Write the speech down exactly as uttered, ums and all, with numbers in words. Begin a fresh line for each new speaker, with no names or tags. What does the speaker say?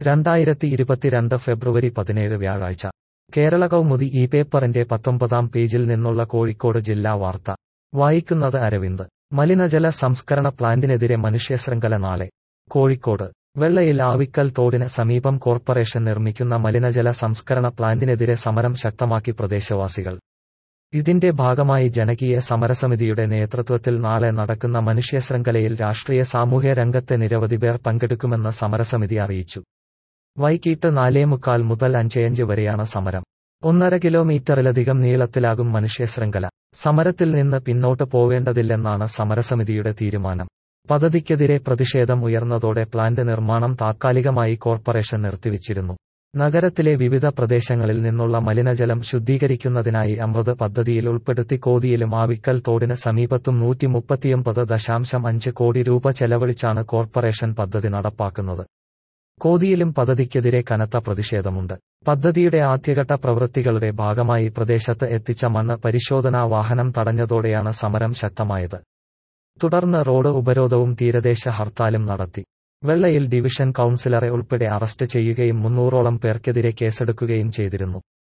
രണ്ടായിരത്തി ഇരുപത്തിരണ്ട് ഫെബ്രുവരി പതിനേഴ് വ്യാഴാഴ്ച കേരള കൗമുദി ഈ പേപ്പറിന്റെ പത്തൊമ്പതാം പേജിൽ നിന്നുള്ള കോഴിക്കോട് ജില്ലാ വാർത്ത വായിക്കുന്നത് അരവിന്ദ്. മലിനജല സംസ്കരണ പ്ലാന്റിനെതിരെ മനുഷ്യശൃംഖല നാളെ. കോഴിക്കോട് വെള്ളയിൽ ആവിക്കൽ തോടിന് സമീപം കോർപ്പറേഷൻ നിർമ്മിക്കുന്ന മലിനജല സംസ്കരണ പ്ലാന്റിനെതിരെ സമരം ശക്തമാക്കി പ്രദേശവാസികൾ. ഇതിന്റെ ഭാഗമായി ജനകീയ സമരസമിതിയുടെ നേതൃത്വത്തിൽ നാളെ നടക്കുന്ന മനുഷ്യശൃംഖലയിൽ രാഷ്ട്രീയ സാമൂഹ്യ രംഗത്തെ നിരവധി പേർ പങ്കെടുക്കുമെന്ന് സമരസമിതി അറിയിച്ചു. വൈകിട്ട് നാലേമുക്കാൽ മുതൽ അഞ്ചേയഞ്ച് വരെയാണ് സമരം. ഒന്നര കിലോമീറ്ററിലധികം നീളത്തിലാകും മനുഷ്യശൃംഖല. സമരത്തിൽ നിന്ന് പിന്നോട്ട് പോവേണ്ടതില്ലെന്നാണ് സമരസമിതിയുടെ തീരുമാനം. പദ്ധതിക്കെതിരെ പ്രതിഷേധം ഉയർന്നതോടെ പ്ലാന്റ് നിർമ്മാണം താത്കാലികമായി കോർപ്പറേഷൻ നിർത്തിവച്ചിരുന്നു. നഗരത്തിലെ വിവിധ പ്രദേശങ്ങളിൽ നിന്നുള്ള മലിനജലം ശുദ്ധീകരിക്കുന്നതിനായി അമൃത് പദ്ധതിയിൽ ഉൾപ്പെടുത്തി കോതിയിലും ആവിക്കൽ തോടിന് സമീപത്തും നൂറ്റി മുപ്പത്തിയൊമ്പത് ദശാംശം അഞ്ച് കോടി രൂപ ചെലവഴിച്ചാണ് കോർപ്പറേഷൻ പദ്ധതി നടപ്പാക്കുന്നത്. കോതിയിലും പദ്ധതിക്കെതിരെ കനത്ത പ്രതിഷേധമുണ്ട്. പദ്ധതിയുടെ ആദ്യഘട്ട പ്രവൃത്തികളുടെ ഭാഗമായി പ്രദേശത്ത് എത്തിച്ച മണ്ണ് പരിശോധനാ വാഹനം തടഞ്ഞതോടെയാണ് സമരം ശക്തമായത്. തുടർന്ന് റോഡ് ഉപരോധവും തീരദേശ ഹർത്താലും നടത്തി. വെള്ളയിൽ ഡിവിഷൻ കൌൺസിലറെ ഉൾപ്പെടെ അറസ്റ്റ് ചെയ്യുകയും മുന്നൂറോളം പേർക്കെതിരെ കേസെടുക്കുകയും ചെയ്തിരുന്നു.